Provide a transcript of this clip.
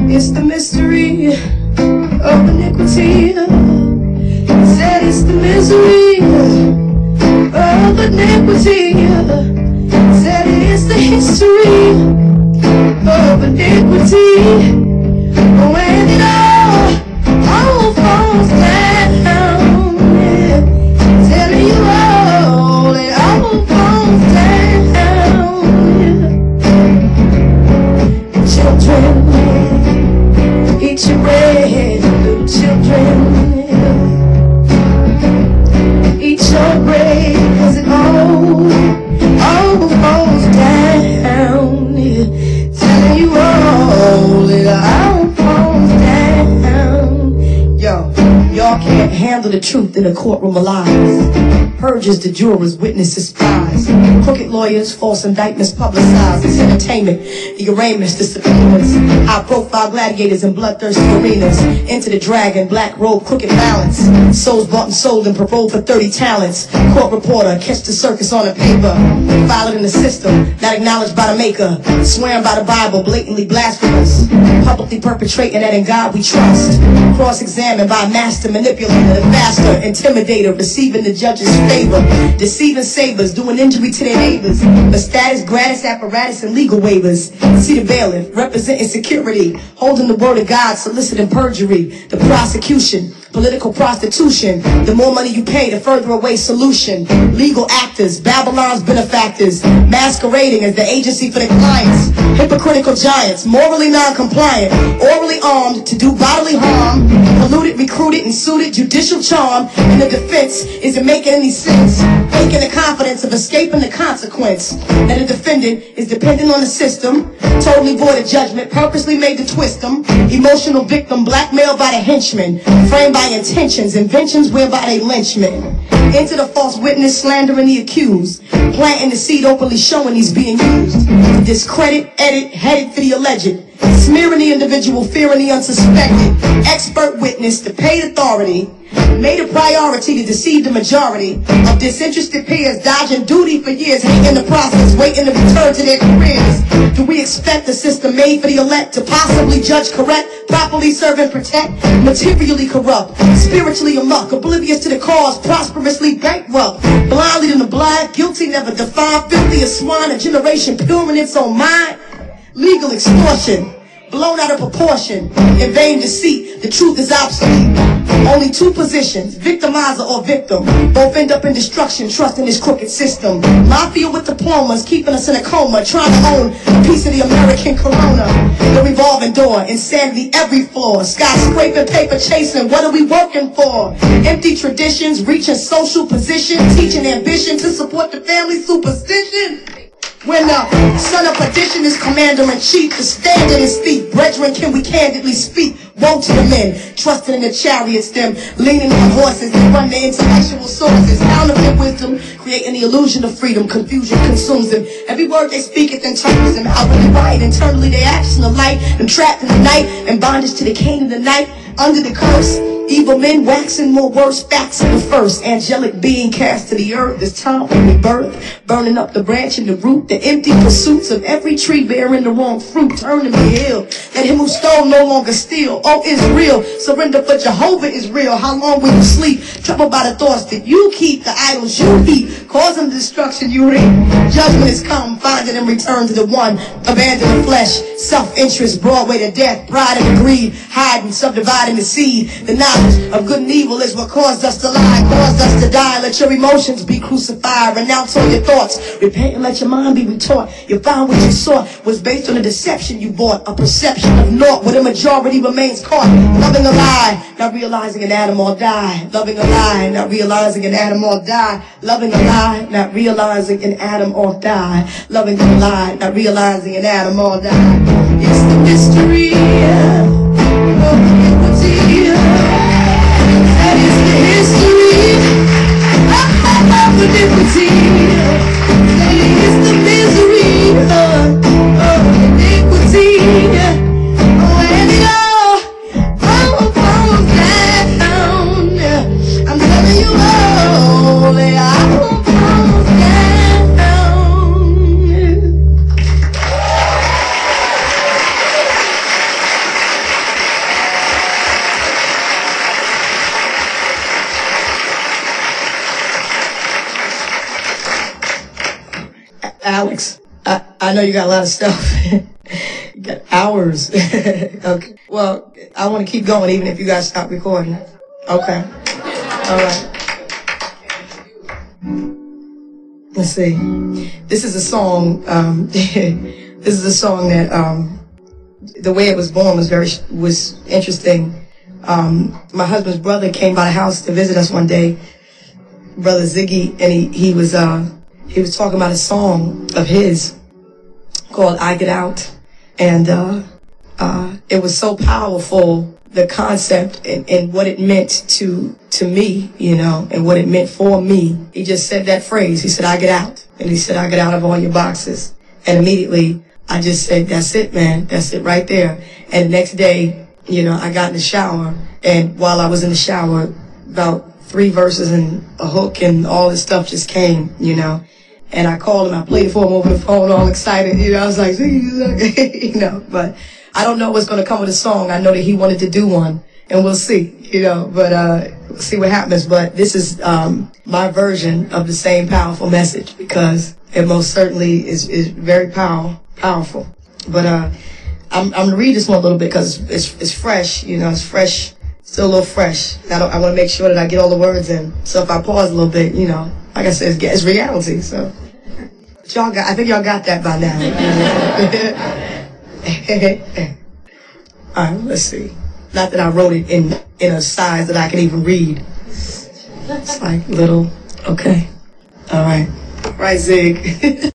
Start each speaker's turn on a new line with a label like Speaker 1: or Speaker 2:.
Speaker 1: It's the mystery of iniquity. Said it's the misery of iniquity. Said it's the history of iniquity. When it all falls down, yeah. Telling you all, it all falls down, yeah. And children, eat your bread, little children, yeah. Eat your bread, 'cause it all falls down, yeah. Telling you all, it all falls down. Yo, y'all can't handle the truth in a courtroom of lies. Purges the jurors, witnesses, spies. Crooked lawyers, false indictments publicized. It's entertainment, the arraignments, the subpoenas. High-profile gladiators in bloodthirsty arenas. Enter the dragon, black robe, crooked balance. Souls bought and sold and paroled for 30 talents. Court reporter, catch the circus on the paper. Filed in the system, not acknowledged by the maker. Swearing by the Bible, blatantly blasphemous. Publicly perpetrating that in God we trust. Cross-examined by a master manipulator, the faster intimidator, receiving the judge's favor. Deceiving savers, doing injury to their neighbors. The status, gratis apparatus, and legal waivers. See the bailiff, representing security. Holding the word of God, soliciting perjury. The prosecution, political prostitution. The more money you pay, the further away solution. Legal actors, Babylon's benefactors. Masquerading as the agency for the clients. Hypocritical giants, morally non-compliant. Orally armed to do bodily harm. Polluted, recruited, and suited, judicial charm. And the defense isn't making any sense. Faking the confidence of escaping the consequence. That a defendant is dependent on the system. Totally void of judgment, purposely made to twist them. Emotional victim, blackmailed by the henchmen. Framed by intentions, inventions whereby they lynch men. Into the false witness, slandering the accused. Planting the seed, openly showing he's being used. To discredit, edit, headed for the alleged. Smearing the individual, fearing the unsuspected. Expert witness, the paid authority. Made a priority to deceive the majority of disinterested peers, dodging duty for years, hating the process, waiting to return to their careers. Do we expect a system made for the elect to possibly judge correct, properly serve and protect, materially corrupt, spiritually amok, oblivious to the cause, prosperously bankrupt, blindly in the blind, guilty never defined, filthy as swine, a generation pure in its own mind, legal extortion, blown out of proportion, in vain deceit, the truth is obsolete. Only two positions, victimizer or victim. Both end up in destruction, trusting this crooked system. Mafia with diplomas, keeping us in a coma, trying to own a piece of the American corona. The revolving door, insanity every floor. Skyscraping, paper chasing, what are we working for? Empty traditions, reaching social position, teaching ambition to support the family superstition. When the son of perdition is commander-in-chief, the standard is steep. Brethren, can we candidly speak? Woe to the men, trusting in the chariots, them leaning on horses, they run their intellectual sources. Counterfeit wisdom, creating the illusion of freedom. Confusion consumes them. Every word they speak, it then turns them outwardly right. Internally, they action of light, them trapped in the night, and bondage to the cane of the night. Under the curse, evil men waxing more worse, facts of the first. Angelic being cast to the earth, this time when we birth, burning up the branch and the root. The empty pursuits of every tree bearing the wrong fruit, turning me ill. That him who stole no longer steal. Oh, is real. Surrender for Jehovah is real. How long will you sleep? Troubled by the thoughts that you keep, the idols you heap, causing the destruction you reap. Judgment is come, find it and return to the one. Abandon the flesh, self-interest, broad way to death, pride and greed, hiding, subdividing the seed. The knowledge of good and evil is what caused us to lie, caused us to die. Let your emotions be crucified, renounce all your thoughts, repent and let your mind be retaught. You found what you sought was based on a deception you bought, a perception of naught where the majority remains caught. Loving a lie, not realizing an atom or die. Loving a lie, not realizing an atom or die. Loving a lie, not realizing an atom or die. Loving a lie, not realizing an atom or die. It's the mystery of iniquity. That is the history of iniquity. That is the misery of iniquity. Oh, and it all falls down. I'm telling you all, it all falls down. Alex, I know you got a lot of stuff. You got hours. Okay. Well, I want to keep going even if you guys stop recording. Okay. All right. Let's see. This is a song. This is a song that the way it was born was interesting. My husband's brother came by the house to visit us one day, Brother Ziggy, and he was talking about a song of his called "I Get Out," and it was so powerful, the concept and what it meant to me, you know, and what it meant for me. He just said that phrase. He said, "I get out," and he said, "I get out of all your boxes," and immediately I just said, "That's it, man. That's it right there." And the next day, you know, I got in the shower, and while I was in the shower, about 3 verses and a hook and all this stuff just came, you know. And I called him, I played it for him over the phone, all excited, you know. I was like, you know, but I don't know what's going to come with the song. I know that he wanted to do one, and we'll see, you know, but we'll see what happens. But this is my version of the same powerful message, because it most certainly is very powerful. But I'm going to read this one a little bit because it's fresh, you know, it's fresh, still a little fresh. I want to make sure that I get all the words in. So if I pause a little bit, you know, like I said, it's reality. So but I think y'all got that by now. All right, let's see. Not that I wrote it in a size that I can even read. It's like little, okay. All right. Right, Zig.